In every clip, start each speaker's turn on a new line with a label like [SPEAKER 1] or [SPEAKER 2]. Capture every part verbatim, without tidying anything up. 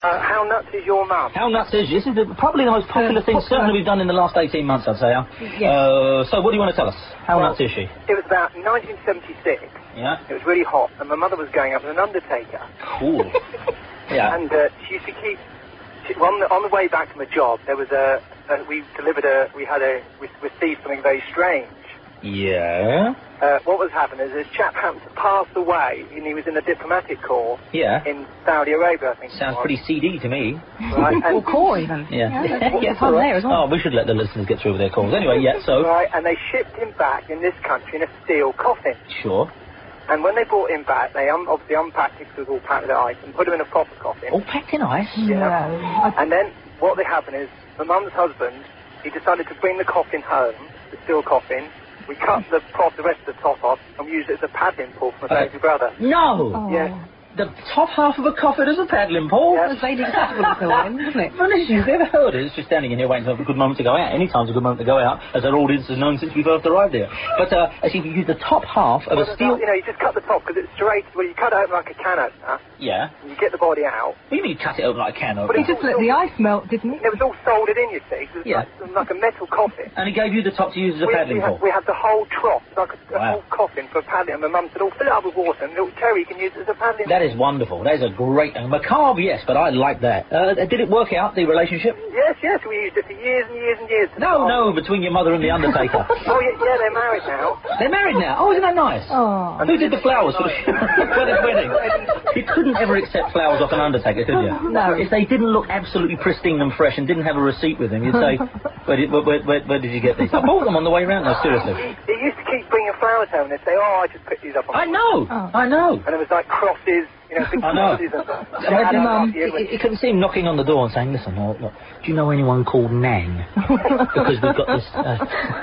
[SPEAKER 1] Uh, how nuts is your mum?
[SPEAKER 2] How nuts is This is the, probably the most popular
[SPEAKER 3] Uh,
[SPEAKER 2] thing
[SPEAKER 3] popular.
[SPEAKER 2] certainly we've done in the last eighteen months, I'd say. Huh?
[SPEAKER 3] Yes.
[SPEAKER 2] Uh, so what do you want to tell us? How
[SPEAKER 1] Well,
[SPEAKER 2] nuts is she?
[SPEAKER 1] It was about nineteen seventy-six.
[SPEAKER 2] Yeah?
[SPEAKER 1] It was really hot, and my mother was going up as an undertaker.
[SPEAKER 2] Cool. Yeah.
[SPEAKER 1] And uh, she used to keep... She, on, the, on the way back from a job, there was a... a we delivered a... We had a... We received something very strange.
[SPEAKER 2] Yeah?
[SPEAKER 1] Uh, what was happening is this chap happened to pass away, and he was in a diplomatic corps
[SPEAKER 2] Yeah.
[SPEAKER 1] in Saudi Arabia, I think. it
[SPEAKER 2] Sounds
[SPEAKER 1] was.
[SPEAKER 2] pretty C D to me.
[SPEAKER 1] Right,
[SPEAKER 3] Or
[SPEAKER 1] and,
[SPEAKER 3] core, even.
[SPEAKER 2] Yeah.
[SPEAKER 3] Yeah,
[SPEAKER 2] Yeah,
[SPEAKER 3] it's on there as well.
[SPEAKER 2] Oh, we should let the listeners get through with their calls. Anyway, yeah, so...
[SPEAKER 1] right, and they shipped him back in this country in a steel coffin.
[SPEAKER 2] Sure.
[SPEAKER 1] And when they brought him back, they un- obviously unpacked it because it was all packed with ice and put him in a proper coffin.
[SPEAKER 2] All packed in ice?
[SPEAKER 3] No. I,
[SPEAKER 1] And then what they happened is, my mum's husband, he decided to bring the coffin home, the steel coffin. We cut the prop, the rest of the top off, and we used it as a paddling pool for my
[SPEAKER 2] Uh,
[SPEAKER 1] baby brother.
[SPEAKER 2] No!
[SPEAKER 3] oh.
[SPEAKER 1] Yeah.
[SPEAKER 2] The top half of a coffin is a paddling pole?
[SPEAKER 1] Yeah.
[SPEAKER 3] It was vaguely acceptable at the time, wasn't it?
[SPEAKER 2] Honestly, you've never heard it. It's just standing in here waiting for a good moment to go out. Any time's a good moment to go out, as our audience has known since we first arrived here. But, uh, actually, if you use the top half of
[SPEAKER 1] Well,
[SPEAKER 2] a steel...
[SPEAKER 1] You know, you just cut the top because it's straight. Well, you cut it open like a can opener,
[SPEAKER 2] Yeah.
[SPEAKER 1] and you get the body out.
[SPEAKER 2] What do you mean you cut it open like a can
[SPEAKER 1] But
[SPEAKER 2] opener?
[SPEAKER 3] He just let the ice melt, didn't he?
[SPEAKER 1] It was all soldered in, you see. It was
[SPEAKER 2] Yeah.
[SPEAKER 1] like, like a metal coffin.
[SPEAKER 2] And he gave you the top to use as a
[SPEAKER 1] We,
[SPEAKER 2] paddling
[SPEAKER 1] we, had,
[SPEAKER 2] pole?
[SPEAKER 1] we had the whole trough, like a, a
[SPEAKER 2] Wow.
[SPEAKER 1] whole coffin for paddling. And my mum said, oh, fill it up with water, and little Terry can use it as a paddling.
[SPEAKER 2] That is wonderful. That is a great... And macabre, yes, but I like that. Uh, did it work out, the relationship?
[SPEAKER 1] Yes, yes, we used it for years and years and years.
[SPEAKER 2] No, no, between your mother and the undertaker.
[SPEAKER 1] Oh, yeah, yeah, they're married now.
[SPEAKER 2] They're married now. Oh, isn't that nice?
[SPEAKER 3] Oh.
[SPEAKER 2] Who did the flowers for the wedding? wedding? You couldn't ever accept flowers off an undertaker, could you?
[SPEAKER 3] No.
[SPEAKER 2] If they didn't look absolutely pristine and fresh and didn't have a receipt with them, you'd say, where did, where, where, where did you get these? I bought them on the way round. No, seriously.
[SPEAKER 1] He, he used to keep bringing flowers home, and they'd say, oh, I just picked these up on
[SPEAKER 2] I
[SPEAKER 1] the
[SPEAKER 2] know.
[SPEAKER 3] Oh.
[SPEAKER 2] I know.
[SPEAKER 1] And it was like crosses, you know, big
[SPEAKER 2] I know.
[SPEAKER 1] crosses. And stuff.
[SPEAKER 2] Imagine,
[SPEAKER 1] Yeah,
[SPEAKER 2] Mum,
[SPEAKER 1] last year
[SPEAKER 2] you,
[SPEAKER 1] when-
[SPEAKER 2] you couldn't see him knocking on the door and saying, listen, uh, look, do you know anyone called Nang? Because we've got this uh,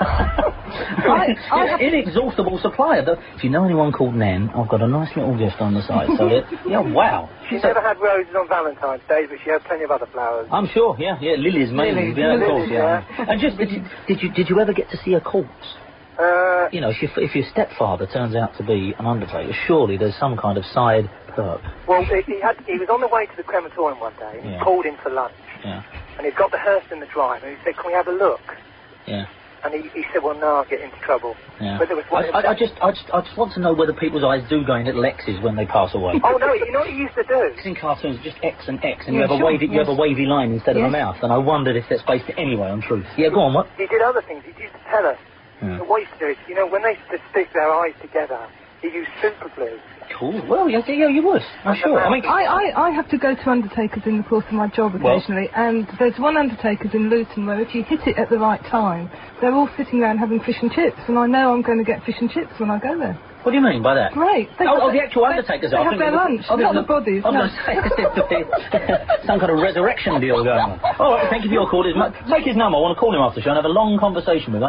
[SPEAKER 3] I- I-
[SPEAKER 2] inexhaustible supply. Of the, if you know anyone called Nan, I've got a nice little gift on the side. So, that, yeah, wow.
[SPEAKER 1] She
[SPEAKER 2] So-
[SPEAKER 1] never had roses on Valentine's Day, but she had plenty of other flowers.
[SPEAKER 2] I'm sure, yeah, yeah, lilies mainly,
[SPEAKER 3] Lilies,
[SPEAKER 2] yeah, of course,
[SPEAKER 1] lilies,
[SPEAKER 2] yeah.
[SPEAKER 1] yeah.
[SPEAKER 2] And just, did you, did you, did you ever get to see a corpse?
[SPEAKER 1] Uh,
[SPEAKER 2] You know, if, your if your stepfather turns out to be an undertaker, surely there's some kind of side perk.
[SPEAKER 1] well, he, he had he was on the way to the crematorium one day, and
[SPEAKER 2] Yeah.
[SPEAKER 1] he called in for lunch,
[SPEAKER 2] Yeah,
[SPEAKER 1] and he'd got the hearse in the drive, and he said, can we have a look?
[SPEAKER 2] yeah,
[SPEAKER 1] And he, he said, well, no, I'll get into trouble.
[SPEAKER 2] yeah.
[SPEAKER 1] But there was
[SPEAKER 2] I,
[SPEAKER 1] one...
[SPEAKER 2] I, I just, I just, I just want to know whether people's eyes do go in little X's when they pass away.
[SPEAKER 1] Oh, no, you know what he used to do?
[SPEAKER 2] It's in cartoons, just X and X, and
[SPEAKER 3] Yeah,
[SPEAKER 2] you have a
[SPEAKER 3] sure,
[SPEAKER 2] wavy, you
[SPEAKER 3] yes.
[SPEAKER 2] have a wavy line instead of a
[SPEAKER 3] Yes.
[SPEAKER 2] mouth. And I wondered if that's based anyway on truth. Yeah, go on. What?
[SPEAKER 1] He did other things. He used to tell us.
[SPEAKER 2] Yeah.
[SPEAKER 1] What he used to do is, you know, when they used to stick their eyes together, he used super glue.
[SPEAKER 2] Cool. Well, yeah, yeah, you would. I'm sure. I mean,
[SPEAKER 3] I, I, I have to go to undertakers in the course of my job
[SPEAKER 2] Well-
[SPEAKER 3] occasionally, and there's one undertaker's in Luton where if you hit it at the right time, they're all sitting around having fish and chips, and I know I'm going to get fish and chips when I go there.
[SPEAKER 2] what do you mean by that?
[SPEAKER 3] Great. They
[SPEAKER 2] Oh,
[SPEAKER 3] have
[SPEAKER 2] oh, the
[SPEAKER 3] their-
[SPEAKER 2] actual
[SPEAKER 3] they-
[SPEAKER 2] undertakers
[SPEAKER 3] They
[SPEAKER 2] are. I
[SPEAKER 3] have
[SPEAKER 2] think
[SPEAKER 3] their
[SPEAKER 2] they-
[SPEAKER 3] lunch,
[SPEAKER 2] oh,
[SPEAKER 3] not
[SPEAKER 2] no,
[SPEAKER 3] the bodies.
[SPEAKER 2] I was
[SPEAKER 3] No.
[SPEAKER 2] going to say, some kind of resurrection deal going on. All right, thank you for your call. It's my- Take his number. I want to call him after the show and have a long conversation with him.